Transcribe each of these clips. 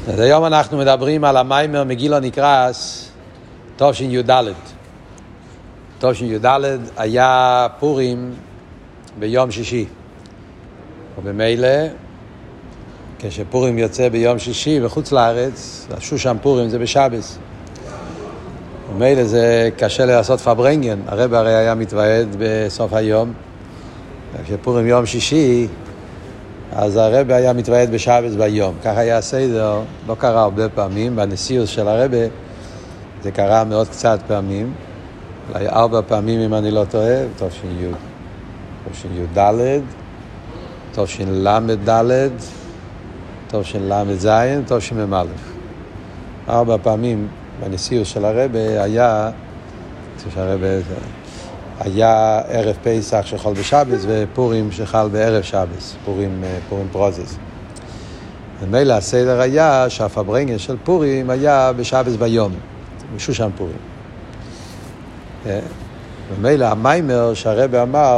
אז היום אנחנו מדברים על המיימר מגילה נקרס תשי"ד. תשי"ד היה פורים ביום שישי, ובמילא כשפורים יוצא ביום שישי בחוץ לארץ, שושן פורים זה בשבס, ומילא זה קשה לעשות פברנגן. הרב הרי היה מתוועד בסוף היום, כשפורים יום שישי אז הרב היה מתוועד בשבס ביום. כך היה הסדר, לא קרה הרבה פעמים. בנשיאות של הרב זה קרה מאוד קצת פעמים, אולי 4 פעמים אם אני לא טועה. תשי"ד, תשל"ד, תשל"ז, תשמ"א. 4 פעמים בנשיאות של הרב היה ערב פסח שחל בשבס ופורים שחל בערב שבס, פורים פרוזס. ומילא הסדר היה שהפברנגן של פורים היה בשבס ביום, בשושן פורים. ומילא המיימר שהרב אמר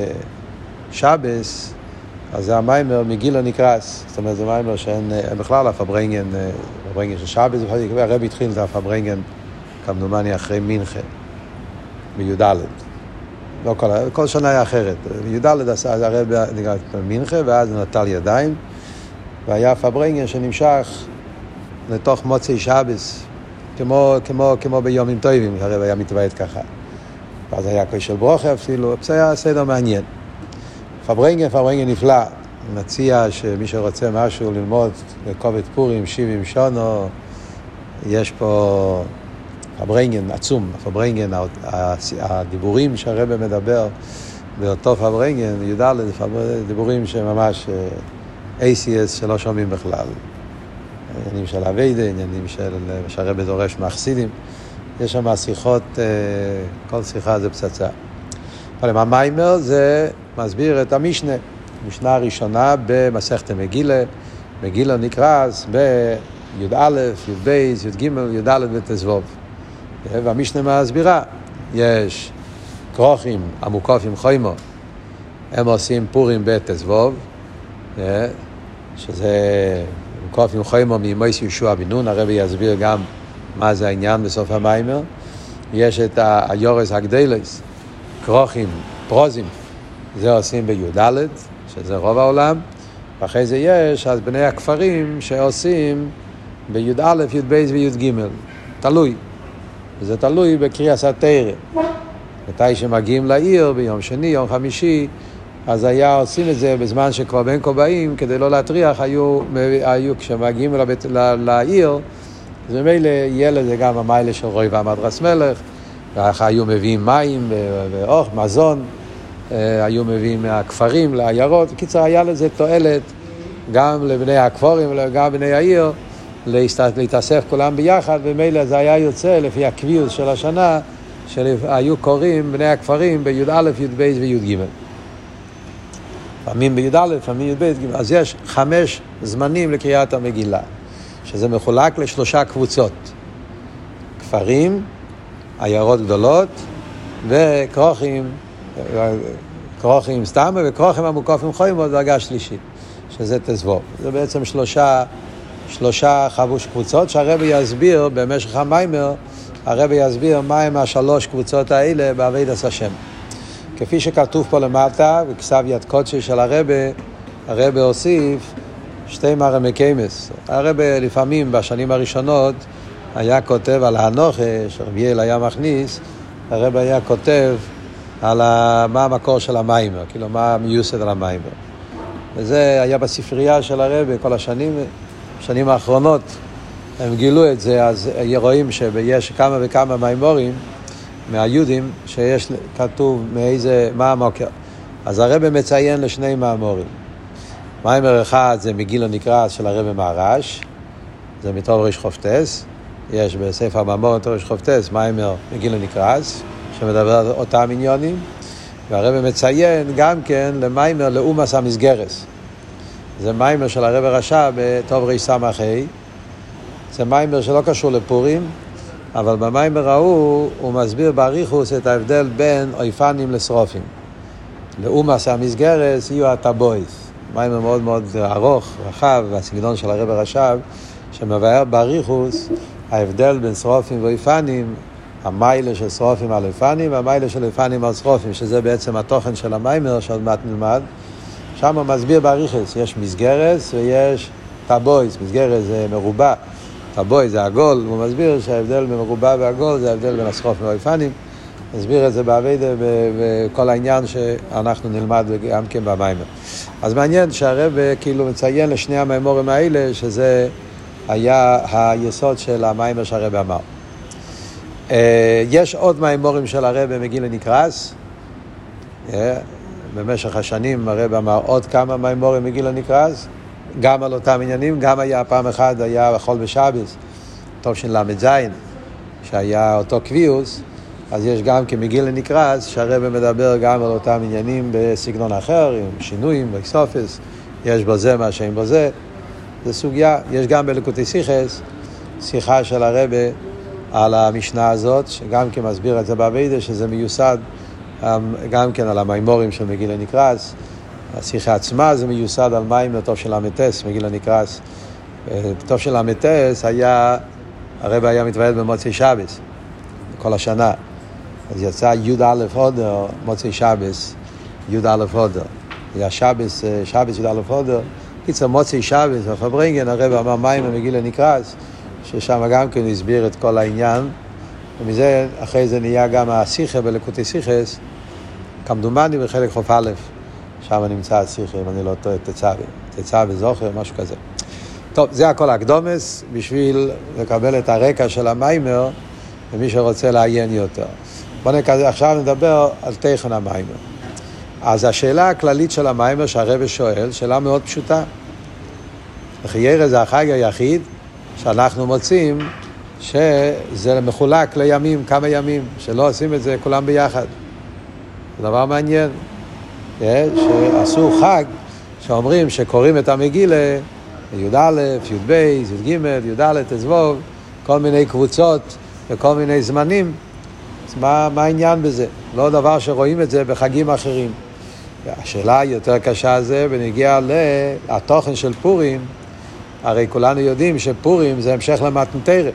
בשבס, אז זה המיימר מגילה נקרס. זאת אומרת, זה מיימר שאין בכלל הפברנגן של שבס. הרב התחיל את הפברנגן כמדומני אחרי מנחה בי"ד. לא כל שנה היה אחרת. בי"ד עשה הרב נקרא מנחה, ואז נטל ידיים, והיה פברנגן שנמשך לתוך מוצאי שבס, כמו ביומים טובים. הרב היה מתוועד ככה. ואז היה קושל ברוכה אפילו. זה היה סדר מעניין. פברנגן נפלא. אני מציע שמי שרוצה משהו ללמוד לקובץ פורים 70 שונו, יש פה פברנגן עצום. פברנגן, הדיבורים שהרבא מדבר באותו פברנגן, י"ד, דיבורים שממש ACS שלא שומעים בכלל. עניינים של אביידה, עניינים שהרבא דורש מהחסידים. יש שם שיחות, כל שיחה זה פצצה. אבל המיימר זה מסביר את המשנה. המשנה הראשונה במסכת מגילה. מגילה נקרס בי"א, י"ב, י"ג, י"ד ותזבוב. והמשנה מסבירה, יש כרוכים המוקפים חיימו, הם עושים פורים בתזבוב, שזה מוקפים חיימו ממויס יהושע בן נון. הרב יסביר גם מה זה העניין בסוף המיימר. יש את היורס הגדלס, כרוכים פרוזים, זה עושים בי"ד, שזה רוב העולם. ואחרי זה יש אז בני הכפרים שעושים בי"א, י"ב וי"ג, תלוי. וזה תלוי בקריאת התורה. מתי שמגיעים לעיר ביום שני, יום חמישי, אז היה עושים את זה בזמן שכבר בין כובעים, כדי לא להטריח. היו כשמגיעים לעיר, אז ממילא יהיה לזה גם המיילה של רוי והמדרס מלך, ואחר היו מביאים מים ואוך, מזון, היו מביאים מהכפרים לעיירות. בקיצור, היה לזה תועלת גם לבני הכפרים וגם לבני העיר, להתאסף כולם ביחד, ומילא זה היה יוצא לפי הקביעות של השנה, שהיו קוראים בני הכפרים בי"א, י"ב וי"ג. פעמים בי"א, פעמים י"ב, אז יש 5 זמנים לקריאת המגילה, שזה מחולק ל3 קבוצות. כפרים, עיירות גדולות, וכרוכים סתם, וכרוכים המוקפים חיימו דרגה שלישית, שזה תזבוב. זה בעצם 3 חבוש קבוצות שהרב יסביר במשך המיימר. הרב יסביר מהם 3 קבוצות האלה בעבודת השם. כפי שכתוב פה למטה, בכתב יד קודשי של הרב הוסיף 2 מרמקיימס. הרב לפעמים בשנים הראשונות היה כותב על האנוכה, שרביאל היה מכניס, הרב היה כותב על מה המקור של המיימר, כאילו מה המיוסד על המיימר. וזה היה בספרייה של הרב כל השנים האחרונות, הם גילו את זה. אז רואים שיש כמה וכמה מיימורים מהיהודים שיש כתוב מה המוקר. אז הרב מציין ל2 מאמורים. מיימר אחד זה מגילה נקרס של הרב מהר"ש, זה מתור ריש חופטס. יש בספר המאמורים תור ריש חופטס מיימר מגילה נקרס שמדבר על אותם עניונים. והרב מציין גם כן למיימר לאומס המסגרס. זה מיימר של הרב הרש"ב בטוב ריש סמ"ה. זה מיימר שלא קשור לפורים, אבל במיימר הוא מסביר באריכוס את ההבדל בין אויפנים לשרופים. לאומס המסגרס יהיו הטבויס, מיימר מאוד מאוד ארוך, רחב, והסגנון של הרב רש"ב, שמבאר באריכוס ההבדל בין שרופים ואיפנים, המיילה של שרופים על איפנים והמיילה של איפנים על שרופים, שזה בעצם התוכן של המיימר שעוד מעט נלמד. שם הוא מסביר באריכוס, יש מסגרס ויש טבויס. מסגרס זה מרובע, טבויס זה עגול. הוא מסביר שההבדל בין מרובע ועגול זה ההבדל בין השרופים והאיפנים. מסביר את זה בעבודה בכל העניין שאנחנו נלמד גם כן במיימר. אז מעניין שהרב כאילו מציין לשני המיימורים האלה שזה היה היסוד של המיימר שהרב אמר. יש עוד מיימורים של הרב מגילה נקרס. במשך השנים הרב אמר עוד כמה מיימורים מגילה נקרס, גם על אותם עניינים. גם היה פעם אחת היה בחול בשבס, טוב של למד זין, שהיה אותו קביוס. אז יש גם כמגילה נקרס שהרב מדבר גם על אותם עניינים בסגנון אחר, עם שינויים, באקסופס, יש בו זה מה שאין בו זה. זה סוגיה. יש גם בליקוטי שיחס, שיחה של הרב על המשנה הזאת, שגם כן מסביר את זה בעבודה, שזה מיוסד גם כן על המיימורים של מגילה נקרס. השיחה עצמה זה מיוסד על מיימר טוב של המטס, מגילה נקרס. טוב של המטס היה, הרב היה מתוועד במוצאי שבס, כל השנה. אז יצא י"א הודר, מוצאי שבס, י"א הודר. היה שבס י"א הודר. קיצר מוצאי שבס, בפברנגן הרב אמר מיימר מגילה נקרס, ששם גם כן הסביר את כל העניין. ומזה, אחרי זה נהיה גם השיחה בליקוטי שיחס, כמדומני בחלק חוף א', שם נמצא השיחה, אם אני לא טועה, תצא וזוכר, משהו כזה. טוב, זה הכל הקדומס, בשביל לקבל את הרקע של המיימר, ומי שרוצה לעיין יותר. עכשיו נדבר על תכן המיימר. אז השאלה הכללית של המיימר שהרב שואל, שאלה מאוד פשוטה. חיירה זה החג היחיד שאנחנו מוצאים שזה מחולק לימים, כמה ימים, שלא עושים את זה כולם ביחד. זה דבר מעניין. שעשו חג שאומרים שקוראים את המגילה י"א, י"ב, י"ג, י"ד, תזבוב, כל מיני קבוצות וכל מיני זמנים. אז מה העניין בזה? לא דבר שרואים את זה בחגים אחרים. השאלה יותר קשה זה בנגיע לתוכן של פורים. הרי כולנו יודעים שפורים זה המשך למתן תורה.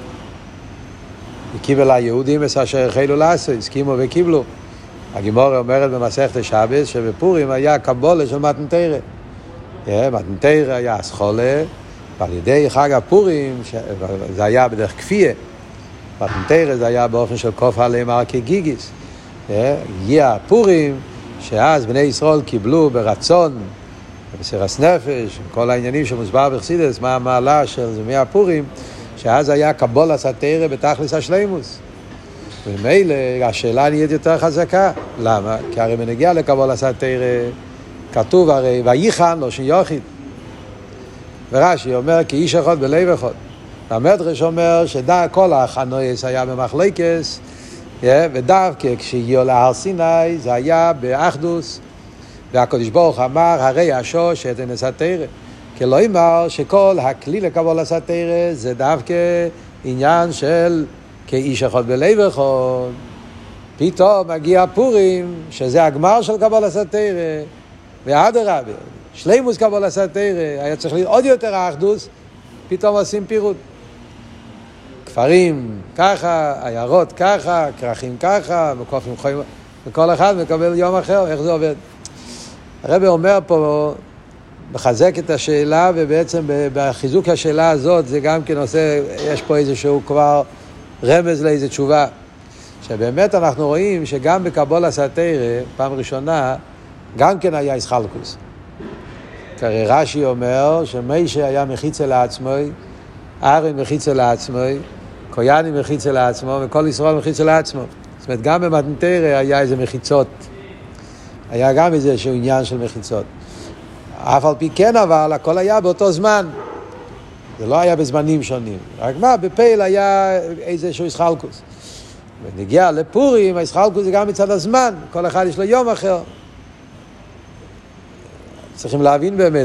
וקיבל היהודים את אשר החלו לעשות, הסכימו וקיבלו. הגימורה אומרת במסכת שבס שבפורים היה קבולה של מתן תורה. מתן תורה היה אסכולה, ועל ידי חג הפורים, זה היה בדרך כפייה. מתן תורה זה היה באופן של כוף עליהם הר כגיגיס. הגיע הפורים, שאז בני ישראל קיבלו ברצון, במסירת נפש, כל העניינים שמוסבר בחסידות, מה המעלה של זמי הפורים, שאז היה קבולת התורה בתכלס השלימוס. וממילא השאלה נהיית יותר חזקה. למה? כי הרי מנגיע לקבולת התורה, כתוב הרי וייחן לא שיוחיד. ורש"י אומר כי איש אחד בלב אחד. והמדרש אומר שכל החנויס היה במחלקס, ודווקא כשהגיעו להר סיני זה היה באחדוס, והקדוש ברוך אמר הרי השוש את נס התורה. כי לא אמר שכל הכלי לקבולת התורה זה דווקא עניין של כאיש אחד בלב אחד. פתאום מגיע פורים שזה הגמר של קבולת התורה, ואדרבה שלימוס קבולת התורה היה צריך להיות עוד יותר האחדוס. פתאום עושים פירוט, כפרים ככה, עיירות ככה, כרכים ככה, מקופים חיים, וכל אחד מקבל יום אחר. איך זה עובד? הרב אומר פה, מחזק את השאלה, ובעצם בחיזוק השאלה הזאת זה גם כן עושה, יש פה איזשהו כבר רמז לאיזו תשובה, שבאמת אנחנו רואים שגם בקבולת התורה פעם ראשונה גם כן היה איסחלקוס. הרי רש"י אומר שמשה היה מחיצה לעצמו, אהרן מחיצה לעצמו, כהנים מחיצה לעצמו, וכל ישראל מחיצה לעצמו. זאת אומרת, גם במתן תורה היה איזה מחיצות, היה גם איזשהו עניין של מחיצות. אף על פי כן אבל הכל היה באותו זמן, זה לא היה בזמנים שונים. רק מה, בפייל היה איזשהו איסחלקוס. ונגיע לפורים, האיסחלקוס זה גם מצד הזמן, כל אחד יש לו יום אחר. צריכים להבין באמת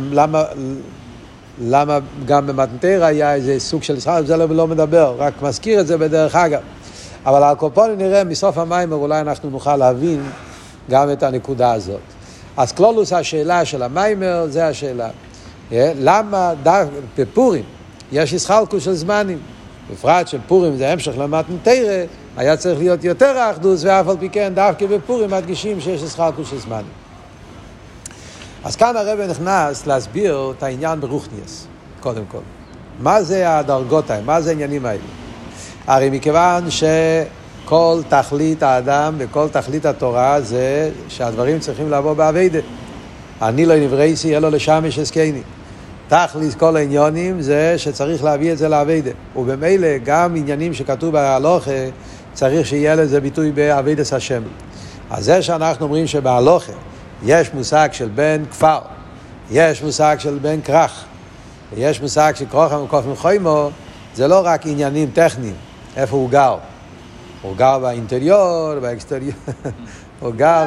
למה גם במתן תורה היה איזה סוג של איסחלקוס, זה לא מדבר, רק מזכיר את זה בדרך אגב. אבל על כל פנים נראה מסוף המיימר, אולי אנחנו נוכל להבין גם את הנקודה הזאת. אז כלולוס השאלה של המיימר, זה השאלה. למה בפורים יש ישחלקוס של זמנים? בפרט של פורים זה המשך למתן תורה, היה צריך להיות יותר האחדוס, ואף על פי כן דווקא בפורים מדגישים שיש ישחלקוס של זמנים. אז כאן הרב נכנס להסביר את העניין ברוחניאס, קודם כל. מה זה הדרגות האלה? מה זה העניינים האלה? הרי מכיוון שכל תכלית האדם וכל תכלית התורה זה שהדברים צריכים לבוא בעבודה. אני לא נברייסי אלא לשמש עסקני. תכלית כל העניונים זה שצריך להביא את זה לעבודה. ובמילא גם עניינים שכתוב בהלוכה צריך שיהיה לזה ביטוי בעבודת השם. אז זה שאנחנו אומרים שבהלוכה יש מושג של בן כפר, יש מושג של בן כרך, יש מושג של כרוך וכופן חוימו, זה לא רק עניינים טכניים, איפה הוא גר. הוא גר באינטריור, באקסטריור, הוא גר,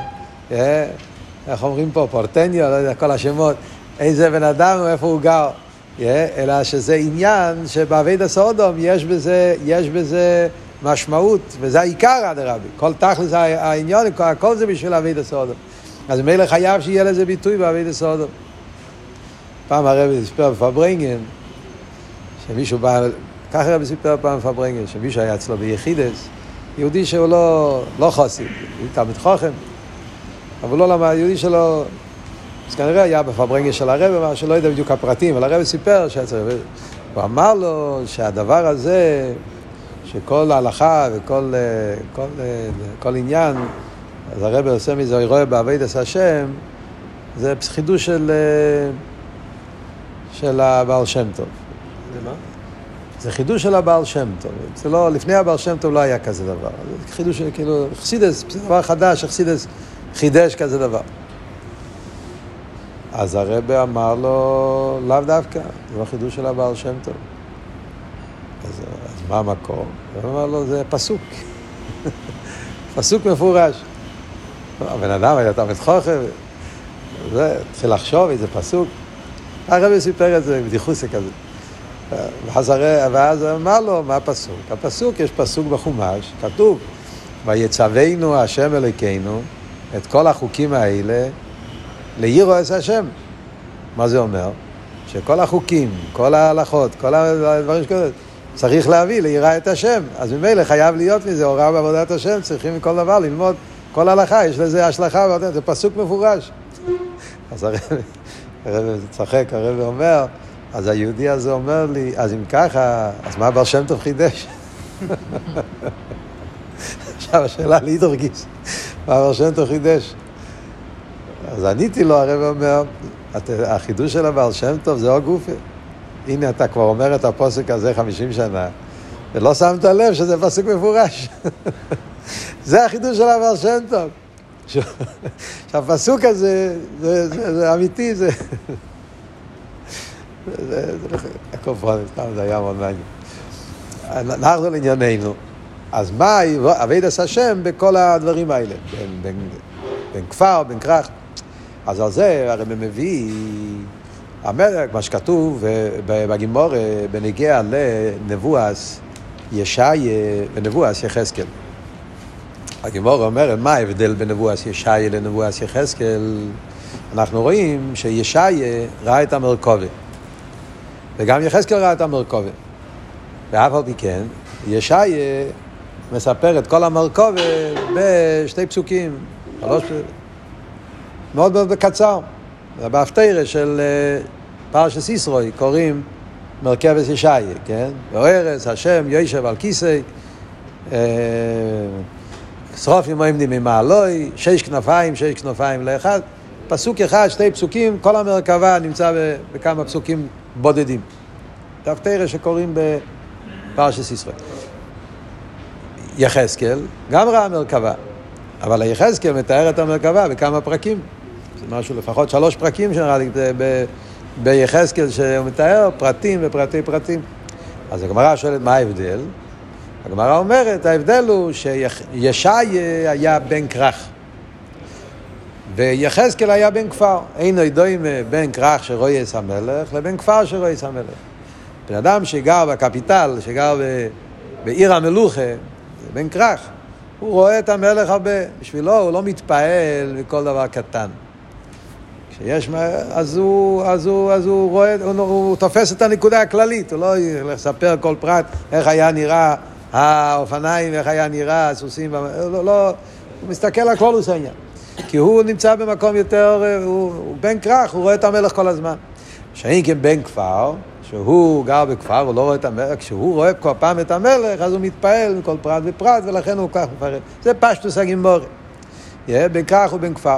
איך אומרים פה, פורטניו, לא יודע, כל השמות, איזה בן אדם ואיפה הוא גר. אלא שזה עניין שבעבודת סודום יש בזה משמעות, וזה העיקר אדרבה. כל תכלס העניין, הכל זה בשביל עבודת סודום. אז מילא חייב שיהיה לזה ביטוי בעבודת סודום. פעם הרב סיפר בפברנגן, שמישהו בא, ככה הרב סיפר פעם בפברנגן, שמישהו היה אצלו ביחידס, יהודי שהוא לא חסיד, הוא תלמיד חכם, אבל לא למד, יהודי שלו, אז כנראה היה בפברנגן של הרב, מה שלא יודע בדיוק הפרטים, אבל הרב סיפר הוא אמר לו שהדבר הזה, שכל ההלכה וכל עניין, אז הרב עושה מזה, הוא רואה בעבודת השם, זה חידוש של הבעל שם טוב. זה מה? זה חידוש של הבעל שם טוב. זה לא, לפני הבעל שם טוב לא היה כזה דבר. זה חידוש של, כאילו, חסידס, זה דבר חדש, חסידס חידש כזה דבר. אז הרב אמר לו, לאו דווקא, זה לא חידוש של הבעל שם טוב. אז מה המקור? הוא אמר לו, זה פסוק. פסוק מפורש. הבן אדם היה תלמיד חכם, זה, התחיל לחשוב איזה פסוק. הרב סיפר את זה, בדיחוסה כזה. ואז אמר לו, מה הפסוק? הפסוק, יש פסוק בחומש, כתוב, ויצווינו השם אלוקינו את כל החוקים האלה ליראו את השם. מה זה אומר? שכל החוקים, כל ההלכות, כל הדברים שכאלה, צריך להביא ליראה את השם. אז ממילא חייב להיות מזה, הוראה בעבודת השם, צריכים מכל דבר ללמוד כל הלכה, יש לזה השלכה, זה פסוק מפורש. אז הרב צחק, הרב אומר, אז היהודי הזה אומר לי, אז אם ככה, אז מה הבעל שם טוב חידש? עכשיו השאלה להידור גיס, מה הבעל שם טוב חידש? אז עניתי לו, הרב אומר, החידוש של הבעל שם טוב זה עוד גופה. הנה אתה כבר אומר את הפסוק הזה 50 שנה, ולא שמת לב שזה פסוק מפורש. זה החידוש של הבעל שם טוב. שהפסוק הזה, זה אמיתי, זה הקופרונים, סתם זה היה מאוד מעניין. אנחנו לענייננו. אז מה עבודת השם בכל הדברים האלה? בין כפר, בין כרך. אז על זה הרי מביא המלך, מה שכתוב בגימור בנגיע לנבואס ישעיה ונבואס יחזקאל. הגימור אומרת, מה ההבדל בין נבואס ישעיה לנבואס יחזקאל? אנחנו רואים שישעיה ראה את המרכבה, וגם יחזקאל ראה את המרכבה. ואף על פי כן, ישעיה מספר את כל המרכבה בשתי פסוקים, מאוד מאוד בקצר. בהפטרה של פרשת ישרוי קוראים מרכבת ישעיה, כן? וארץ השם יושב על כיסא, שרופים עומדים ממעלוי, 6 כנפיים לאחד, פסוק אחד, 2 פסוקים, כל המרכבה נמצא בכמה פסוקים בודדים. בהפטרה שקוראים בפרשת ישרוי. יחזקאל גם ראה מרכבה, אבל יחזקאל מתאר את המרכבה בכמה פרקים. זה משהו, לפחות 3 פרקים שנראה לי ביחזקאל שהוא מתאר פרטים ופרטי פרטים. אז הגמרא שואלת מה ההבדל? הגמרא אומרת, ההבדל הוא שישעיה היה בן כרך, ויחזקאל היה בן כפר. אין ידועים בן כרך שרויס המלך לבין כפר שרויס המלך. בן אדם שגר בקפיטל, שגר בעיר המלוכה, בן כרך, הוא רואה את המלך הרבה. בשבילו הוא לא מתפעל מכל דבר קטן. שיש, אז הוא רואה, הוא תופס את הנקודה הכללית, הוא לא לספר כל פרט איך היה נראה האופניים, איך היה נראה הסוסים, לא, הוא מסתכל על כל העניין. כי הוא נמצא במקום יותר, הוא בן כרך, הוא רואה את המלך כל הזמן. שאין כן בן כפר, שהוא גר בכפר, הוא לא רואה את המלך, כשהוא רואה כל פעם את המלך, אז הוא מתפעל מכל פרט ופרט, ולכן הוא כך מפרט. זה פשטוס הגימורי. בן כרך ובן כפר.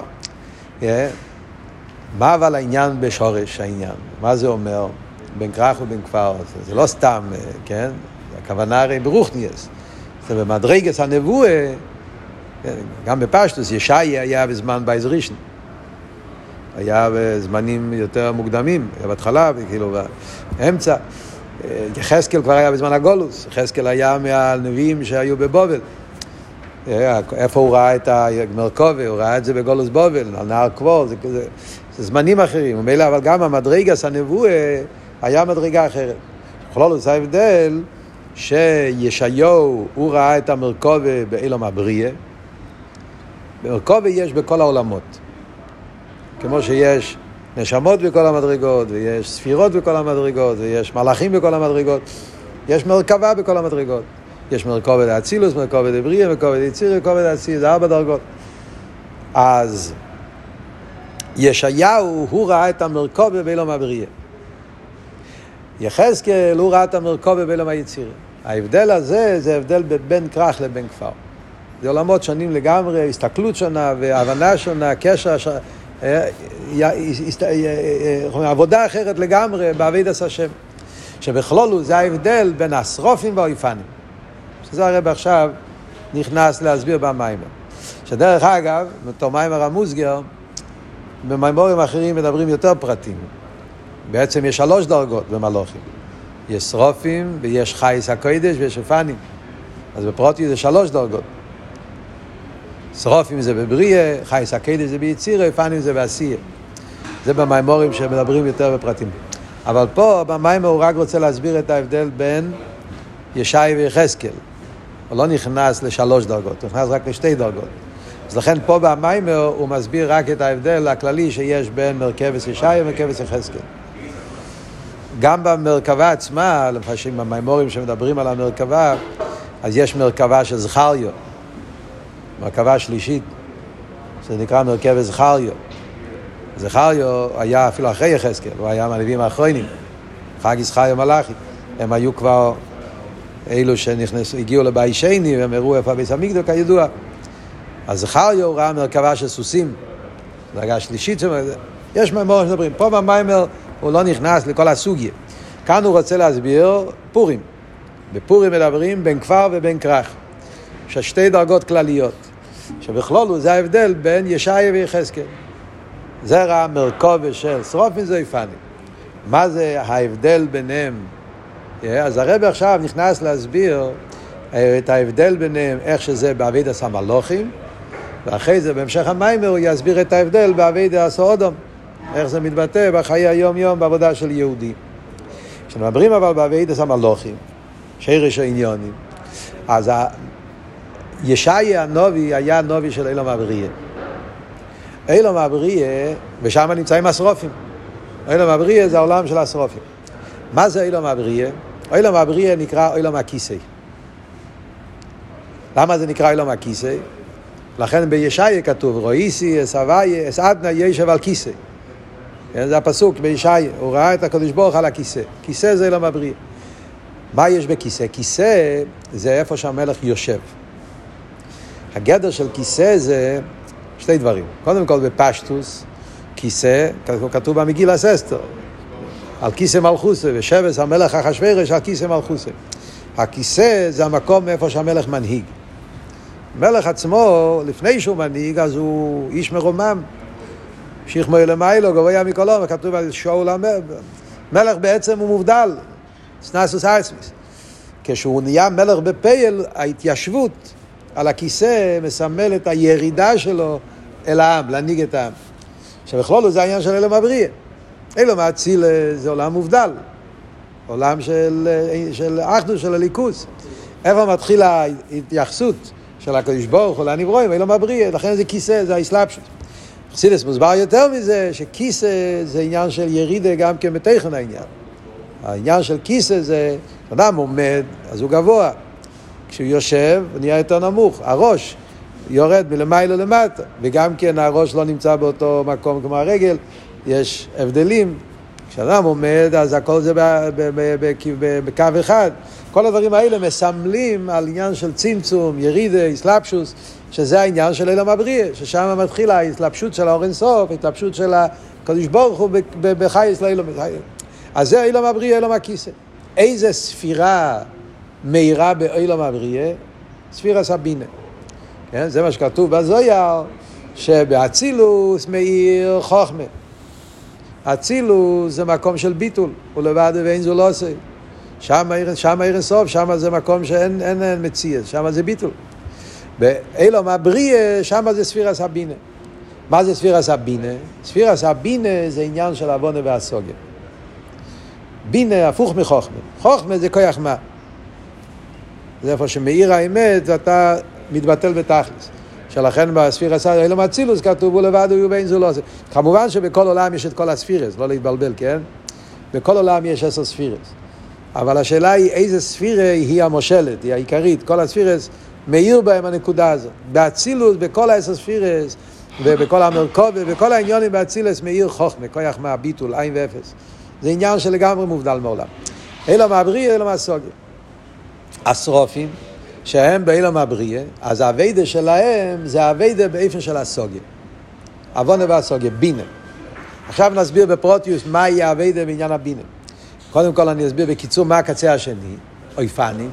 מה אבל העניין בשורש העניין? מה זה אומר? בן כרך ובן כפר. זה לא סתם, כן? הכוונה הרי ברוכניאס. זה במדרגס הנבואה, גם בפשטוס, ישעיה היה בזמן בייז ראשון. היה בזמנים יותר מוקדמים, בהתחלה, כאילו באמצע. יחזקאל כבר היה בזמן הגולוס. יחזקאל היה מהנביאים שהיו בבובל. איפה הוא ראה את המרכובה? הוא ראה את זה בגולוס בובל, על נהר קבור. זה זמנים אחרים. ומילא, אבל גם המדרגס הנבואה היה מדרגה אחרת. בכלולוס ההבדל שישעיהו, הוא ראה את המרכובה באילום הבריאה. במרכובה יש בכל העולמות. כמו שיש נשמות בכל המדרגות, ויש ספירות בכל המדרגות, ויש מלאכים בכל המדרגות, יש מרכבה בכל המדרגות. יש מרכבה לאצילוס, מרכבה לבריאה, מרכבה ליציר, מרכבה לאצילוס, זה 4 דרגות. אז ישעיהו, הוא ראה את המרכבה באילום הבריאה. יחזקאל, הוא ראה את המרכבה באילום היציר. ההבדל הזה, זה הבדל בין כרך לבין כפר. זה עולמות שונים לגמרי, הסתכלות שונה, והבנה שונה, קשר שונה, עבודה אחרת לגמרי בעבודת השם. שבכלולו זה ההבדל בין השרופים והאופנים. שזה הרב עכשיו נכנס להסביר במיימר. שדרך אגב, בתור מיימר המוסגר, במיימורים אחרים מדברים יותר פרטים. בעצם יש 3 דרגות במלוכים. יש שרופים ויש חייס הקודש ויש אופנים. אז בפרוטיות זה 3 דרגות. שרופים זה בבריאה, חייס הקודש זה ביצירה, אופנים זה בעשייה. זה במיימורים שמדברים יותר בפרטים. אבל פה במיימר הוא רק רוצה להסביר את ההבדל בין ישעיה ויחזקאל. הוא לא נכנס ל3 דרגות, הוא נכנס רק ל2 דרגות. אז לכן פה במיימר הוא מסביר רק את ההבדל הכללי שיש בין מרכבת ישעיה ומרכבת יחזקאל. גם במרכבה עצמה, לפעמים במיימורים שמדברים על המרכבה, אז יש מרכבה של זכריה, מרכבה שלישית, זה נקרא מרכבת זכריה. זכריה היה אפילו אחרי יחזקאל, הוא היה מהנביאים האחרונים, חג זכריה מלאכי. הם היו כבר אלו שנכנסו, הגיעו לבית שני, והם הראו איפה בית המקדש כידוע. אז זכריה הוא ראה מרכבה של סוסים, דרגה שלישית, יש מיימורים שמדברים. פה במיימר הוא לא נכנס לכל הסוגיה. כאן הוא רוצה להסביר פורים. בפורים מדברים בין כפר ובין כרך. יש 2 דרגות כלליות. שבכלולו זה ההבדל בין ישעיה ויחזקאל. זה ראה מרכבה של שרופים זה אופנים. מה זה ההבדל ביניהם? אז הרב עכשיו נכנס להסביר את ההבדל ביניהם, איך שזה בעבודת המלוכים, ואחרי זה בהמשך המיימר הוא יסביר את ההבדל בעבודת סודום, איך זה מתבטא בחיי היום יום בעבודה של יהודי. כשמדברים אבל בעבודת המלוכים, שרש העניונים, אז ישעיה הנביא היה נביא של אילום הבריאה. אילום הבריאה, ושם נמצאים השרופים. אילום הבריאה זה העולם של השרופים. מה זה אילום הבריאה? אילום הבריאה נקרא אילום הכיסא. למה זה נקרא אילום הכיסא? לכן בישעיה כתוב, רואיסי אסוויה אסעדנה ישב על כיסא. זה הפסוק בישעיה, הוא ראה את הקדוש ברוך על הכיסא. כיסא זה אילום הבריאה. מה יש בכיסא? כיסא זה איפה שהמלך יושב. הגדר של כיסא זה 2 דברים. קודם כל בפשטוס, כיסא, כתוב במגילת אסתר, על כיסא מלכוסה, ושבס המלך אחשוורוש על כיסא מלכוסה. הכיסא זה המקום איפה שהמלך מנהיג. המלך עצמו, לפני שהוא מנהיג, אז הוא איש מרומם. שכמו אלמיילו, גבוה מכלום, וכתוב על שאול המלך. מלך בעצם הוא מובדל. סנסוס ארצמיס. כשהוא נהיה מלך בפייל, ההתיישבות על הכיסא מסמל את הירידה שלו אל העם, להנהיג את העם. שבכלולו זה העניין של אילום הבריאה. אילום האציל זה עולם מובדל. עולם של אחדות, של הליכוז. איפה מתחיל ההתייחסות של הקדוש ברוך הוא לנברואים? אילום הבריאה. לכן זה כיסא, זה האסלאפשות. חסידס מוסבר יותר מזה, שכיסא זה עניין של ירידה גם כן בתכן העניין. העניין של כיסא זה, אדם עומד, אז הוא גבוה. כשהוא יושב, הוא נהיה יותר נמוך. הראש יורד מלמעלה למטה, וגם כן הראש לא נמצא באותו מקום כמו הרגל, יש הבדלים. כשאדם עומד, אז הכל זה בקו אחד. כל הדברים האלה מסמלים על עניין של צמצום, ירידה, הסלבשוס, שזה העניין של עולם הבריאה, ששם מתחילה ההתלבשות של האור אין סוף, ההתלבשות של הקדוש ברוך הוא בחייס לעולם. אז זה עולם הבריאה, עולם הכיסא. איזה ספירה מהירה בעולם הבריאה? ספירה סבינה. כן? זה מה שכתוב בזויר, שבאצילוס מאיר חוכמה. אצילוס זה מקום של ביטול, ולבד ואין זו לא עושה. שם עיר סוף, שם זה מקום שאין מציאות, שם זה ביטול. באילום הבריאה, שם זה ספירה סבינה. מה זה ספירה סבינה? ספירה סבינה זה עניין של עוונה והסוגיה. בינה הפוך מחוכמה. חוכמה זה כוח מה. זה איפה שמאיר האמת ואתה מתבטל בתכלס. שלכן בספירה סבינה, אילום אצילוס כתוב, ולבד ואין זו לא עושה. כמובן שבכל עולם יש את כל הספירס, לא להתבלבל, כן? בכל עולם יש 10 ספירס. אבל השאלה היא איזה ספירה היא המושלת, היא העיקרית. כל הספירס מאיר בהם הנקודה הזאת. באצילוס, בכל 10 ספירס, ובכל המרכוב, ובכל העניונים באצילוס מאיר חוכמה, כוח מהביטול, עין ואפס. זה עניין שלגמרי מובדל מעולם. אילום הבריאה, אילום הסוגיה. השרופים, שהם באילום הבריאה, אז העבודה שלהם זה העבודה באיפן של הסוגיה. עוונה והסוגיה, בינה. עכשיו נסביר בפרוטיוס מהי העבודה בעניין הבינה. קודם כל אני אסביר בקיצור מה הקצה השני, אויפנים,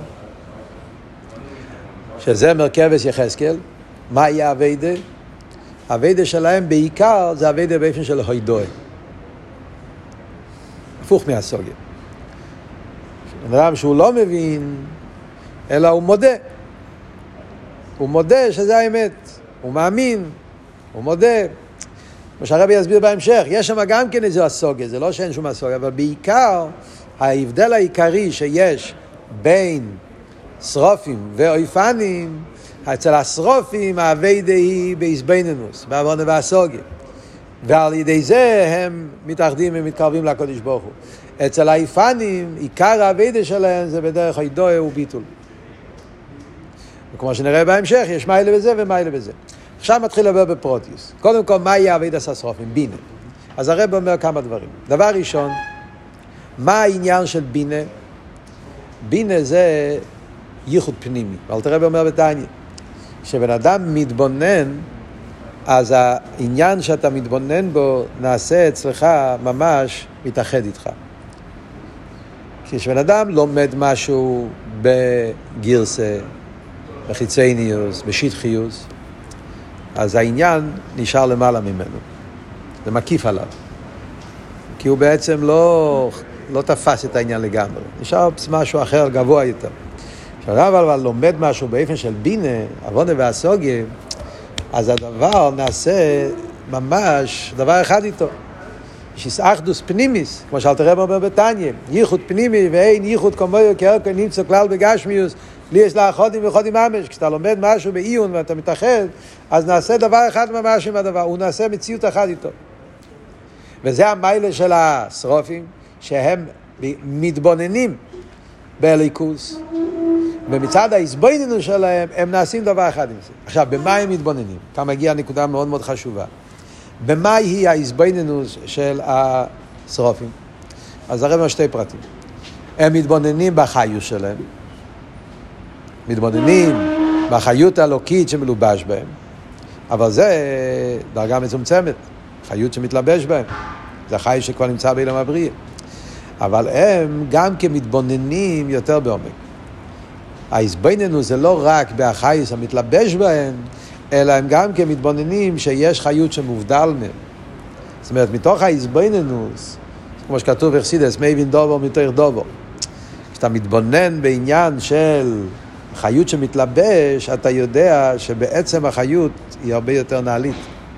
שזה מרכבס יחזקאל. מה יהיה העבודה? העבודה שלהם בעיקר זה העבודה באופן של הוידוי. הפוך מהסוגיה. אדם שהוא לא מבין, אלא הוא מודה. הוא מודה שזה האמת. הוא מאמין, הוא מודה. כמו שהרבי יסביר בהמשך, יש שם גם כן איזו הסוגיה, זה לא שאין שום הסוגיה, אבל בעיקר ההבדל העיקרי שיש בין שרופים ואויפנים, אצל השרופים העבודה היא בהסביננוס, בעוונה והסוגיה. ועל ידי זה הם מתאחדים ומתקרבים לקדוש ברוך הוא. אצל האויפנים, עיקר העבודה שלהם זה בדרך הידוע וביטול. וכמו שנראה בהמשך, יש מיילה בזה ומיילה בזה. עכשיו מתחיל לדבר בפרוטיוס. קודם כל, מה יהיה עבודת השרופים? בינה. אז הרב אומר כמה דברים. דבר ראשון, מה העניין של בינה? בינה זה ייחוד פנימי. אבל הרב אומר בתניא, כשבן אדם מתבונן, אז העניין שאתה מתבונן בו נעשה אצלך ממש מתאחד איתך. כשבן אדם לומד משהו בגירסה, בחיצייניוס, בשטחיוס, אז העניין נשאר למעלה ממנו. זה מקיף עליו. כי הוא בעצם לא תפס את העניין לגמרי. נשאר משהו אחר, גבוה יותר. כשאדם אבל לומד משהו באופן של בינה, עוונה והסוגיה, אז הדבר נעשה ממש דבר אחד איתו. יש אחדוס פנימיס, כמו שאלתר רבי אומר בתניא, ייחוד פנימי ואין ייחוד כמוהו כערכו נמצא כלל בגשמיוס, לי יש לה חודים וחודים ממש. כשאתה לומד משהו בעיון ואתה מתאחד, אז נעשה דבר אחד ממש עם הדבר, הוא נעשה מציאות אחת איתו. וזה המיילה של השרופים, שהם מתבוננים באליקוס, ומצד ההסבוננות שלהם הם נעשים דבר אחד עם זה. עכשיו, במה הם מתבוננים? כאן מגיעה נקודה מאוד מאוד חשובה. במה היא ההסבוננות של השרופים? אז הרי שתי פרטים. הם מתבוננים בחיוס שלהם, מתבוננים בחיות האלוקית שמלובש בהם, אבל זה דרגה מצומצמת, חיות שמתלבש בהם. זה חי שכבר נמצא בעולם הבריאה. אבל הם גם כמתבוננים יותר בעומק. ההסבוננות זה לא רק בהחייס המתלבש בהם, אלא הם גם כמתבוננים שיש חיות שמובדל מהם. זאת אומרת, מתוך ההסבוננות, כמו שכתוב בחסידות, מבין דובר מתוך דובר. כשאתה מתבונן בעניין של חיות שמתלבש, אתה יודע שבעצם החיות היא הרבה יותר נעלית.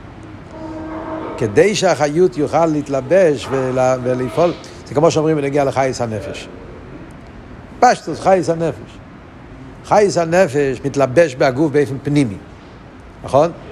כדי שהחיות יוכל להתלבש ולפעול, זה כמו שאומרים ונגיע לחייס הנפש. פשטוס, חייס הנפש. חייס הנפש מתלבש בהגוף באופן פנימי, נכון?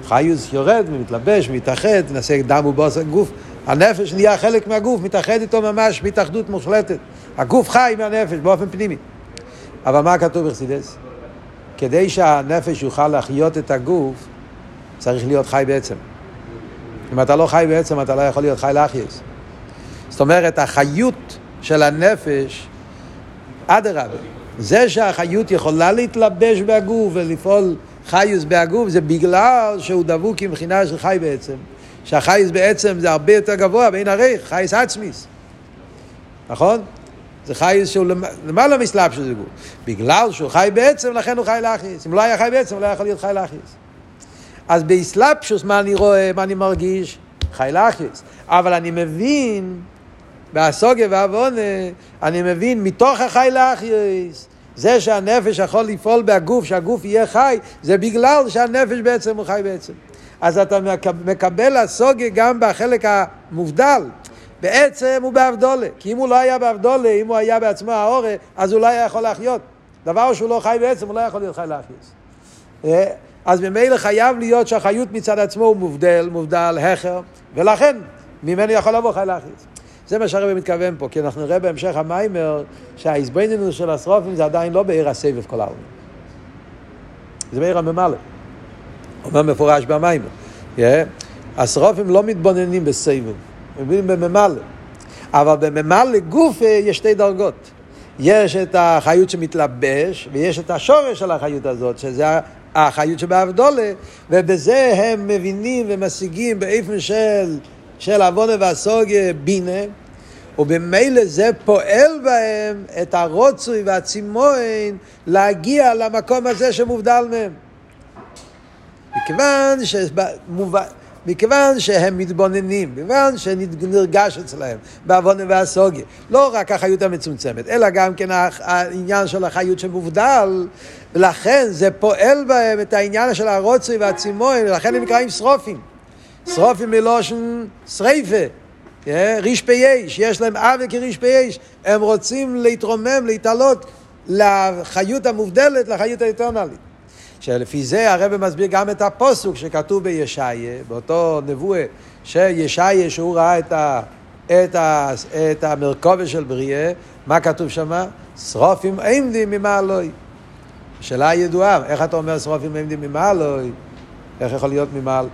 חיוס יורד ומתלבש, מתאחד, נעשה דם ובוס הגוף. הנפש נהיה חלק מהגוף, מתאחד איתו ממש בהתאחדות מוחלטת. הגוף חי מהנפש באופן פנימי. אבל מה כתוב בחסידות? כדי שהנפש יוכל להחיות את הגוף, צריך להיות חי בעצם. אם אתה לא חי בעצם, אתה לא יכול להיות חי להחייס. זאת אומרת, החיות של הנפש, אדרבה, זה שהחיות יכולה להתלבש בהגוף ולפעול חיוס בהגוף, זה בגלל שהוא דבוק עם בחינה של חי בעצם. שהחייס בעצם זה הרבה יותר גבוה, בין עריך, חייס עצמיס. נכון? זה חייס שהוא למעלה מסלאפ של זה גוף. בגלל שהוא חי בעצם, לכן הוא חי להחייס. אם לא היה חי בעצם, הוא לא יכול להיות חי להחייס. אז באסלאפשוס, מה אני רואה, מה אני מרגיש? חי להחייס. אבל אני מבין, בהסוגיה והעוונה, אני מבין מתוך החי להחייס, זה שהנפש יכול לפעול בהגוף, שהגוף יהיה חי, זה בגלל שהנפש בעצם הוא חי בעצם. אז אתה מקבל הסוגיה גם בחלק המובדל. בעצם הוא בהבדולה. כי אם הוא לא היה בהבדולה, אם הוא היה בעצמו האורה, אז הוא לא היה יכול להחיות. דבר שהוא לא חי בעצם, הוא לא יכול להיות חי להחייס. אז ממילא חייב להיות שהחיות מצד עצמו הוא מובדל, החר, ולכן ממנו יכול לבוא חי להחייס. זה מה שהרבא מתכוון פה, כי אנחנו נראה בהמשך המיימר שההסבינינוס של השרופים זה עדיין לא בעיר הסבב כל העולם. זה בעיר הממלא. אומר מפורש במיימר. השרופים לא מתבוננים בסבב, הם מבינים בממלא. אבל בממלא גוף יש שתי דרגות. יש את החיות שמתלבש, ויש את השורש של החיות הזאת, שזה החיות שבהבדולה, ובזה הם מבינים ומשיגים באיפן של עוונה והסוגיה בינה, ובמילא זה פועל בהם את הרוצוי והצימון להגיע למקום הזה שמובדל מהם. מכיוון שהם מתבוננים, מכיוון שנרגש אצלהם בעוונה והסוגיה, לא רק החיות המצומצמת, אלא גם כן העניין של החיות שמובדל, ולכן זה פועל בהם את העניין של הרוצוי והצימון, ולכן הם נקראים שרופים. שרופים מלושן שריפה, ריש פייש, יש להם אבק כריש פייש, הם רוצים להתרומם, להתעלות לחיות המובדלת, לחיות האטרנלית. שלפי זה הרב מסביר גם את הפסוק שכתוב בישעיה, באותו נבואה שישעיה שהוא ראה את המרכבה של בריאה, מה כתוב שם? שרופים עמדים ממעלוי. שאלה ידועה, איך אתה אומר שרופים עמדים ממעלוי? איך יכול להיות ממעל?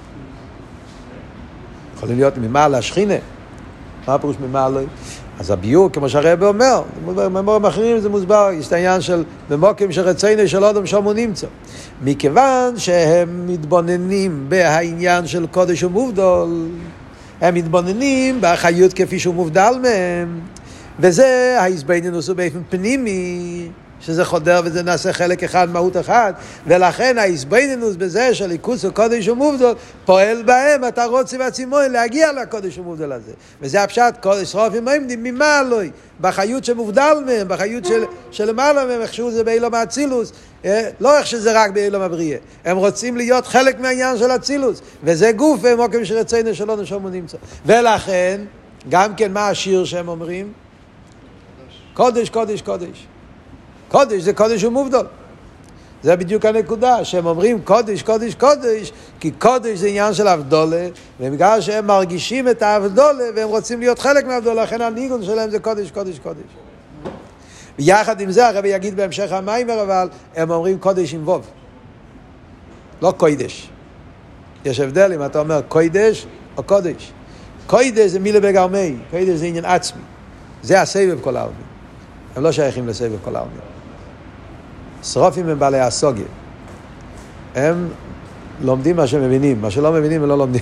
יכולים להיות ממעל השכינה. מה הפירוש ממעלוי? אז הביור, כמו שהרב אומר, במאמרים אחרים זה מוסבר, יש את העניין של במוקים שרצינו של אדם שם הוא נמצא. מכיוון שהם מתבוננים בעניין של קודש ומובדל, הם מתבוננים בחיות כפי שהוא מובדל מהם, וזה ההסבינינוס הוא באופן פנימי, שזה חודר וזה נעשה חלק אחד, מהות אחד, ולכן ההסבינינוס בזה של ליכוס וקודש ומובדל פועל בהם אתה רוצה והצימון להגיע לקודש ומובדל הזה, וזה הפשט קודש שרופים עמדים ממעלוי, בחיות שמובדל מהם, בחיות של למעלה מהם, איך שהוא זה באילום האצילוס, לא איך שזה רק באילום הבריאה, הם רוצים להיות חלק מהעניין של האצילוס, וזה גוף ומוקים שרצינו שלא נשום ונמצא. ולכן גם כן מה השיר שהם אומרים? קודש קודש קודש. קודש זה קודש ומובדל. זה בדיוק הנקודה, שהם אומרים קודש, קודש, קודש, כי קודש זה עניין של הבדולה, ובגלל שהם מרגישים את ההבדולה, והם רוצים להיות חלק מההבדולה, לכן הניגון שלהם זה קודש, קודש, קודש. ויחד עם זה, הרבי יגיד בהמשך המיימר, אבל הם אומרים קודש עם ווב. לא קודש. יש הבדל אם אתה אומר קודש או קודש. קודש זה מילה בגרמי, קודש זה עניין עצמי. זה הסבב כל העולמים. הם לא שייכים לסבב כל העולמים. שרופים הם בעלי הסוגיה. הם לומדים מה שמבינים. מה שלא מבינים הם לא לומדים.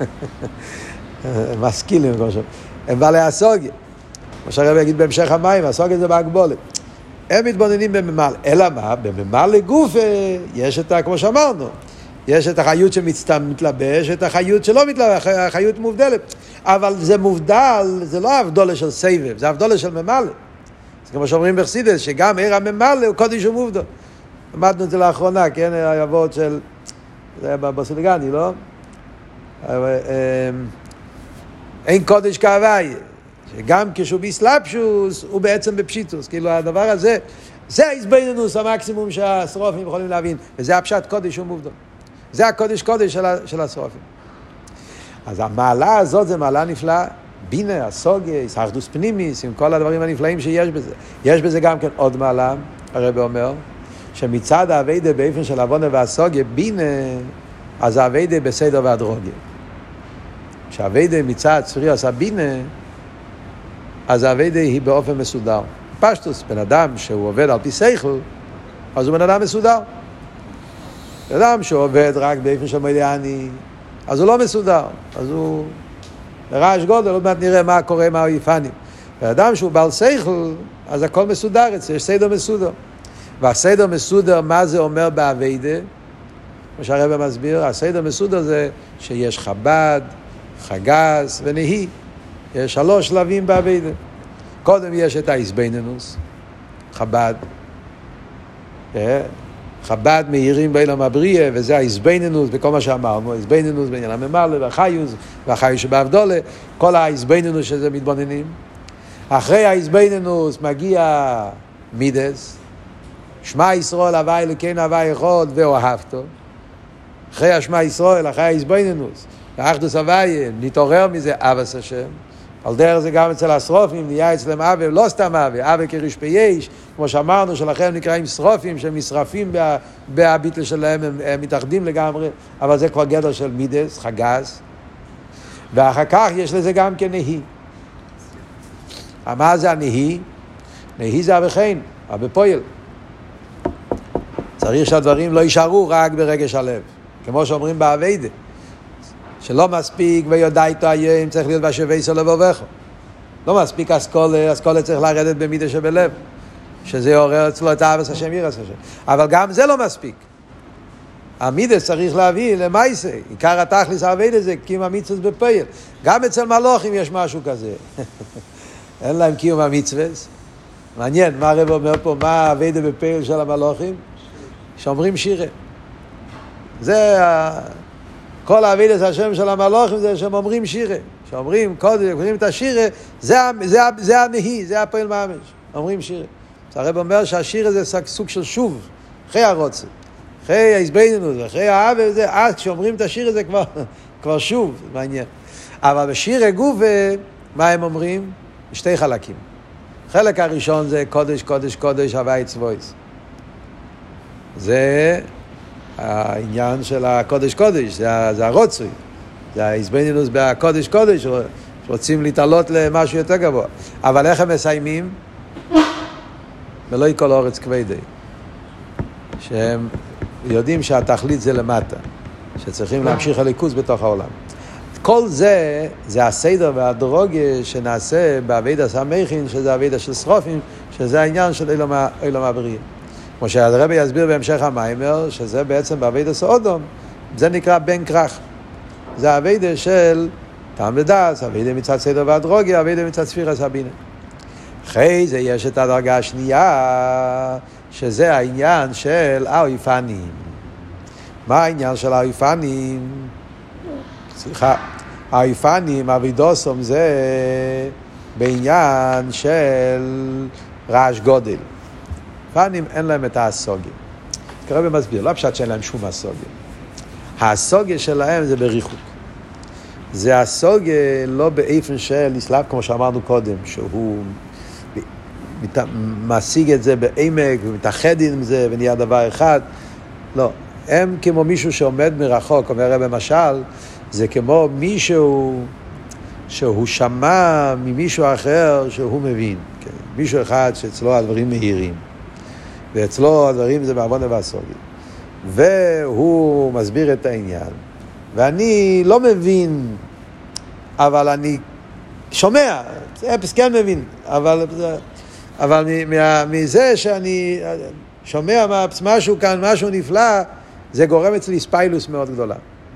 הם משכילים. הם בעלי הסוגיה. מה שהרב יגיד בהמשך המים, הסוגיה זה בהגבולת. הם מתבוננים בממל. אלא מה? בממל לגוף יש את, כמו שאמרנו, יש את החיות שמתלבש, את החיות שלא מתלבש, החיות מובדלת. אבל זה מובדל, זה לא הבדולה של סבב, זה הבדולה של ממלא. זה כמו שאומרים בחסידות, שגם עיר הממלא הוא קודש ומובדל. למדנו את זה לאחרונה, כן? היבוד של, זה היה בסולגני, לא? אין קודש כהווי. שגם כשהוא בסלאפשוס, הוא בעצם בפשיטוס. כאילו הדבר הזה, זה ההסבינינוס המקסימום שהשרופים יכולים להבין. וזה הפשט קודש ומובדל. זה הקודש קודש של השרופים. אז המעלה הזאת זה מעלה נפלאה. בינה, הסוגיה, אחדוס פנימיס, עם כל הדברים הנפלאים שיש בזה. יש בזה גם כן עוד מעלה, הרב אומר, שמצד העבודה באופן של עוונה והסוגיה, בינה, אז העבודה בסדר והדרוגיה. כשהעבודה מצד ספיריוס הבינה, אז העבודה היא באופן מסודר. פשטוס, בן אדם שהוא עובד על פי שכל, אז הוא בן אדם מסודר. בן אדם שהוא עובד רק באופן של מודיעני, אז הוא לא מסודר, אז הוא רעש גודל, עוד מעט נראה מה קורה, מה הוא יפנים. בן אדם שהוא בעל שכל, אז הכל מסודר, יש סדר מסודר. והסדר מסודר, מה זה אומר בעבודה? כמו שהרבא מסביר, הסדר מסודר זה שיש חב"ד, חג"ס ונהי. יש 3 שלבים בעבודה. קודם יש את ההסביננוס, חב"ד. חב"ד מאירים בעולם הבריאה, וזה ההסביננוס בכל מה שאמרנו, ההסביננוס בעניין הממלא והחיוס, והחיוס שבאבדולה, כל ההסביננוס שזה מתבוננים. אחרי ההסביננוס מגיע מידס, שמע ישראל הווי אלוקינו הווי אחד ואוהבתו. אחרי השמע ישראל, אחרי ההסביננוס, האחדוס הווי, נתעורר מזה אבס השם. על דרך זה גם אצל השרופים, נהיה אצלם אבא, לא סתם אבא כריש פייש, כמו שאמרנו, שלכם נקראים שרופים, שהם משרפים בהביטל שלהם, הם מתאחדים לגמרי, אבל זה כבר גדר של מידס, חגז, ואחר כך יש לזה גם כנהי. מה זה הנהי? נהי זה אבכן, אבא פועל. צריך שהדברים לא יישארו רק ברגש הלב, כמו שאומרים בעבודה. שלא מספיק ויודע איתו היום, צריך להיות בשבי סלב ובכו. לא מספיק אסכולה צריך לרדת במידה שבלב, שזה יעורר אצלו את אהבת השם יראת השם. אבל גם זה לא מספיק. המידה צריך להביא למעשה. עיקר התכלס העבודה זה קיום המצוות בפועל. גם אצל מלאכים יש משהו כזה. אין להם קיום המצוות. מעניין, מה הרב אומר פה, מה העבודה בפועל של המלאכים? שאומרים שירה. זה כל העבודת השם של המלאכים זה שהם אומרים שירה. שאומרים, קוראים את השירה, זה הנהי, זה הפועל ממש. אומרים שירה. הרב אומר שהשירה זה סוג של שוב, אחרי הרוצה, אחרי ההסביננות, אחרי האהבה, אז כשאומרים את השירה זה כבר שוב, מעניין. אבל בשירה גופה, מה הם אומרים? 2 חלקים. חלק הראשון זה קודש, קודש, קודש, הווי צבויס. זה העניין של הקודש קודש, זה הרוצוי, זה ההסבינינוס בקודש קודש, שרוצים להתעלות למשהו יותר גבוה. אבל איך הם מסיימים? ולא יקול אורץ כבדי, שהם יודעים שהתכלית זה למטה, שצריכים להמשיך הליכוז בתוך העולם. כל זה, זה הסדר והדרוגיה שנעשה בעבודת המכין, שזה עבודה של שרופים, שזה העניין של עולם הבריאה. כמו שהרבי יסביר בהמשך המיימר, שזה בעצם בעבודת סאודום, זה נקרא בן כרך. זה העבודה של טעם ודעת, העבודה מצד סדר והדרוגיה, העבודה מצד ספירס הבינה. אחרי זה יש את הדרגה השנייה, שזה העניין של האויפנים. מה העניין של האויפנים? סליחה, האויפנים, אבידוסום, זה בעניין של רעש גודל. האויפנים אין להם את הסוגיה. כרבי מסביר, לא פשוט שאין להם שום הסוגיה. הסוגיה שלהם זה בריחוק. זה הסוגיה לא באיפן של נסלב, כמו שאמרנו קודם, שהוא משיג את זה בעמק ומתאחד עם זה ונהיה דבר אחד. לא, הם כמו מישהו שעומד מרחוק, אומר רבי משל, זה כמו מישהו שהוא שמע ממישהו אחר שהוא מבין. כן? מישהו אחד שאצלו הדברים מהירים, ואצלו הדברים זה בעוונה והסוגיה. והוא מסביר את העניין. ואני לא מבין, אבל אני שומע, אפס כן מבין, אבל מזה שאני שומע משהו כאן, משהו נפלא, זה גורם אצלי ספיילוס מאוד גדולה.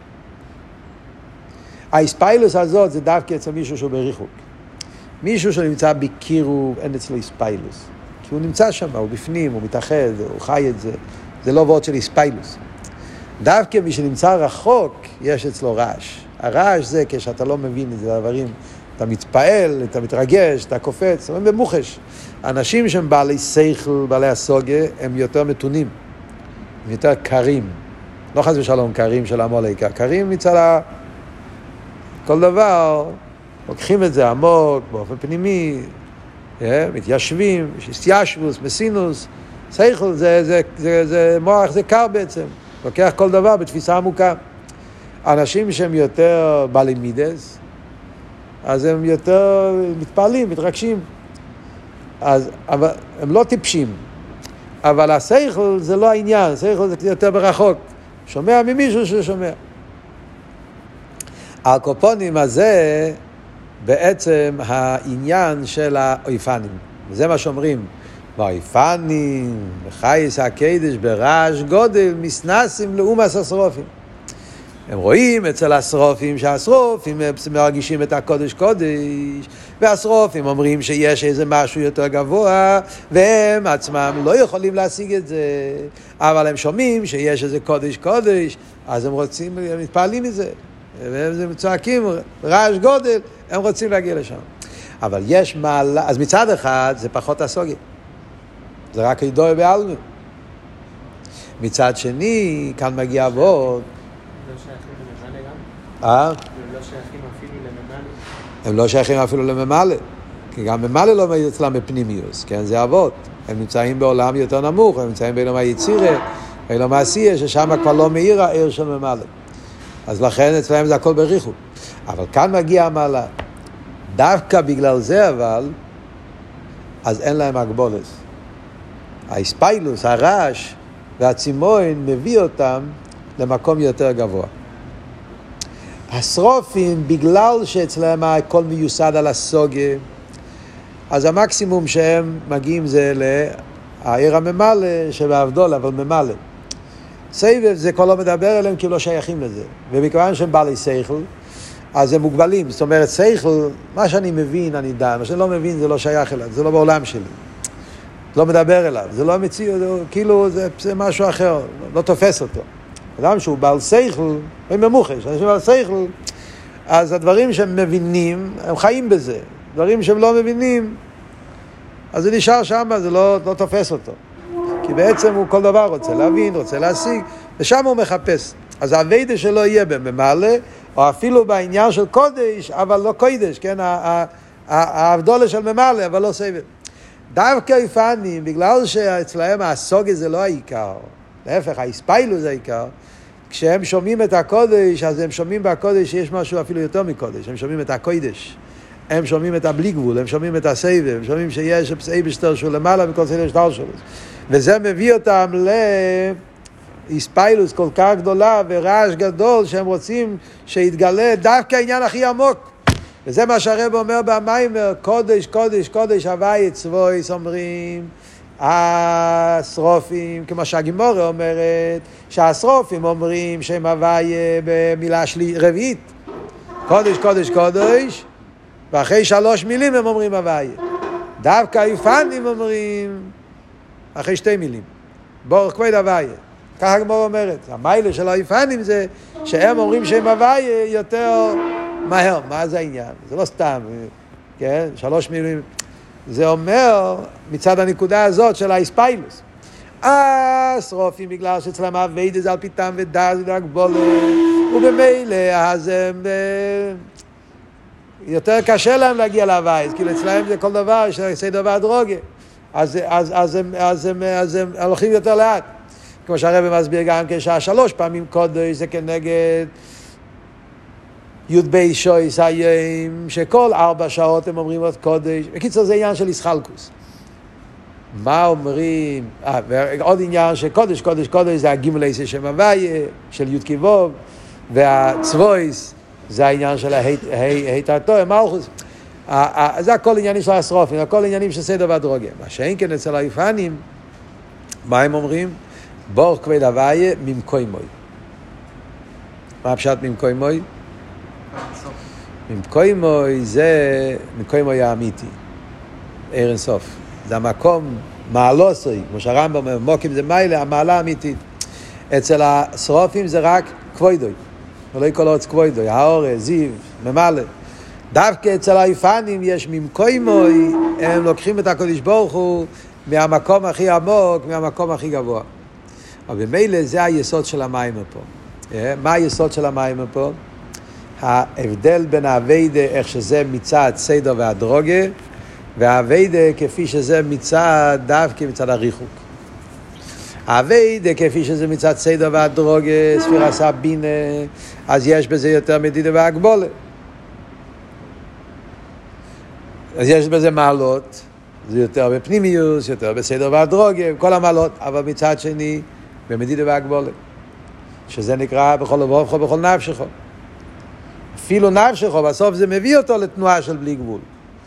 הספיילוס הזאת זה דווקא אצל מישהו שהוא בריחוק. מישהו שנמצא בקירוב, אין אצלו ספיילוס. כי הוא נמצא שם, הוא בפנים, הוא מתאחד, הוא חי את זה. זה לא וורט של ספיילוס. דווקא מי שנמצא רחוק, יש אצלו רעש. הרעש זה כשאתה לא מבין את זה, הדברים, אתה מתפעל, אתה מתרגש, אתה קופץ, הם במוחש. אנשים שהם בעלי שכל, בעלי הסוגיה, הם יותר מתונים, הם יותר קרים, לא חס ושלום קרים של עמלק, קרים מצד כל דבר, לוקחים את זה עמוק, באופן פנימי, מתיישבים, ישבוס, מסינוס, שכל, זה מוח, זה קר בעצם, לוקח כל דבר בתפיסה עמוקה. אנשים שהם יותר בעלי מידס, אז הם יותר מתפעלים, מתרגשים, אבל הם לא טיפשים, אבל השכל זה לא העניין, השכל זה יותר ברחוק, שומע ממישהו ששומע. הקופונים הזה בעצם העניין של האויפנים, וזה מה שאומרים, באויפנים, בחייס הקדש, ברעש גודל, מסנסים לאומס השרופים. הם רואים אצל השרופים שהשרופים מרגישים את הקודש קודש, והשרופים אומרים שיש איזה משהו יותר גבוה, והם עצמם לא יכולים להשיג את זה, אבל הם שומעים שיש איזה קודש קודש, אז הם רוצים, הם מתפעלים מזה, והם צועקים, רעש גודל, הם רוצים להגיע לשם. אבל יש מעלה, אז מצד אחד זה פחות הסוגיה, זה רק ידוע בעלמא. מצד שני, כאן מגיע אבות, הם לא שייכים אפילו לממלא, כי גם ממלא לא מגיע אצלם בפנימיוס, כן, זה אבות, הם נמצאים בעולם יותר נמוך, הם נמצאים בעולם היצירה, בעולם העשייה, ששם כבר לא מאיר העיר של ממלא, אז לכן אצלם זה הכל בריחו. אבל כאן מגיע המעלה, דווקא בגלל זה אבל, אז אין להם הגבולת. האספיילוס, הרעש והצימון מביא אותם למקום יותר גבוה. השרופים, בגלל שאצלם הכל מיוסד על הסוגיה, אז המקסימום שהם מגיעים זה לעיר הממלא שבעבדול, אבל ממלא. סבב זה כל לא מדבר אליהם כי לא שייכים לזה. ובכיוון שהם בעלי שכל, אז הם מוגבלים. זאת אומרת, שכל, מה שאני מבין, אני דע. מה שאני לא מבין, זה לא שייך אליו, זה לא בעולם שלי. לא מדבר אליו, זה לא מציאות, כאילו זה משהו אחר, לא תופס אותו. אדם שהוא בעל שכל, הם ממוחש, אנשים בעל שכל, אז הדברים שהם מבינים, הם חיים בזה. דברים שהם לא מבינים, אז זה נשאר שם, זה לא תופס אותו. כי בעצם הוא כל דבר רוצה להבין, רוצה להשיג, ושם הוא מחפש. אז העבודה שלו יהיה בממלא, או אפילו בעניין של קודש, אבל לא קודש, כן? העבדולה של ממלא, אבל לא סבב. דווקא יפנים, בגלל שאצלהם הסוגיה זה לא העיקר, להפך, האספיילוס זה העיקר, כשהם שומעים את הקודש, אז הם שומעים בקודש שיש משהו אפילו יותר מקודש, הם שומעים את הקודש, הם שומעים את הבלי גבול, הם שומעים את הסבב, הם שומעים שיש אייבשטר שהוא למעלה מכל סדר שטר שלו, וזה מביא אותם לאספיילוס כל כך גדולה ורעש גדול, שהם רוצים שיתגלה דווקא העניין הכי עמוק. וזה מה שהרב אומר במיימר, קודש, קודש, קודש, הווי צבויס, אומרים, השרופים, כמו שהגימורה אומרת, שהשרופים אומרים שהם הווי במילה רביעית. קודש, קודש, קודש, ואחרי 3 מילים הם אומרים הווי. דווקא היפנים אומרים, אחרי 2 מילים. בורך כבוד הווי. ככה הגימורה אומרת. המיילה של היפנים זה שהם אומרים שהם הווי יותר מהר. מה זה העניין? זה לא סתם, כן? 3 מילים. זה אומר מצד הנקודה הזאת של האספיילוס. השרופים בגלל שאצלם העבודה זה על פי טעם ודעת והגבולת, ובמילא אז הם יותר קשה להם להגיע להוויה, כי אצלם זה כל דבר שעושה דבר דרוגה, אז הם הולכים יותר לאט. כמו שהרב מסביר גם כ3 פעמים קודש זה כנגד יוד בי שויס היום, שכל 4 שעות הם אומרים עוד קודש. בקיצור זה עניין של ישחלקוס. מה אומרים? ועוד עניין שקודש, קודש, קודש זה הגימלייס שם הוויה, של יוד כיבוב, והצבויס זה העניין של ההיטרתו, מלכוס. זה הכל עניינים של השרופים, הכל עניינים של סדר והדרוגיה. מה שאין כן אצל היפנים, מה הם אומרים? בור כבד הוויה ממקוי מוי. מה הפשט ממקוי מוי? ממקוי מוי זה ממקוי מוי האמיתי, עיר אין סוף. זה המקום מעלוסי, כמו שהרמב"ם אומר, מוקים זה מיילה, המעלה האמיתית. אצל השרופים זה רק כבודוי, ולא כל עוד כבודוי, האור, זיו, ממלא. דווקא אצל היפנים יש ממקוי מוי, הם לוקחים את הקדוש ברוך הוא מהמקום הכי עמוק, מהמקום הכי גבוה. אבל במילא זה היסוד של המיימר פה. מה היסוד של המיימר פה? ההבדל בין האביידה, איך שזה מצד סדר והדרוגה, והאביידה כפי שזה מצד דווקא מצד הריחוק. האביידה כפי שזה מצד סדר והדרוגה, ספירה סבינה, אז יש בזה יותר מדידה והגבולה. אז יש בזה מעלות, זה יותר בפנימיוס, יותר בסדר והדרוגה, כל המעלות, אבל מצד שני, במדידה והגבולה. שזה נקרא בכל לבבך ובכל נפשך. אפילו נפשך, בסוף זה מביא אותו לתנועה של בלי גבול.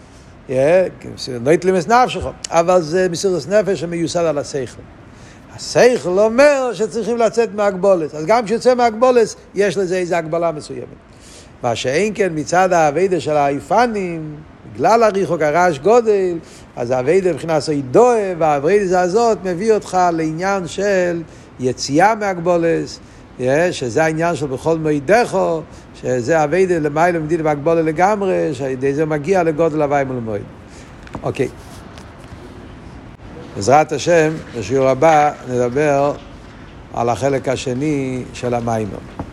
נוית למס נפשך, אבל זה מסירות נפש שמיוסד על השכל. השכל אומר שצריכים לצאת מהגבולת. אז גם כשיוצא מהגבולת, יש לזה איזו הגבלה מסוימת. מה שאין כן מצד העבודה של האיפנים, בגלל הריחוק הרעש גודל, אז העבודה מבחינת הידועה, והעבודה הזאת מביא אותך לעניין של יציאה מהגבולת, שזה העניין של בכל מועדךו, שזה עבודה למעלה מדידה והגבולה לגמרי, שעדי זה מגיע לגודל הוואי מול מועד. אוקיי. בעזרת השם, בשיעור הבא נדבר על החלק השני של המיימר.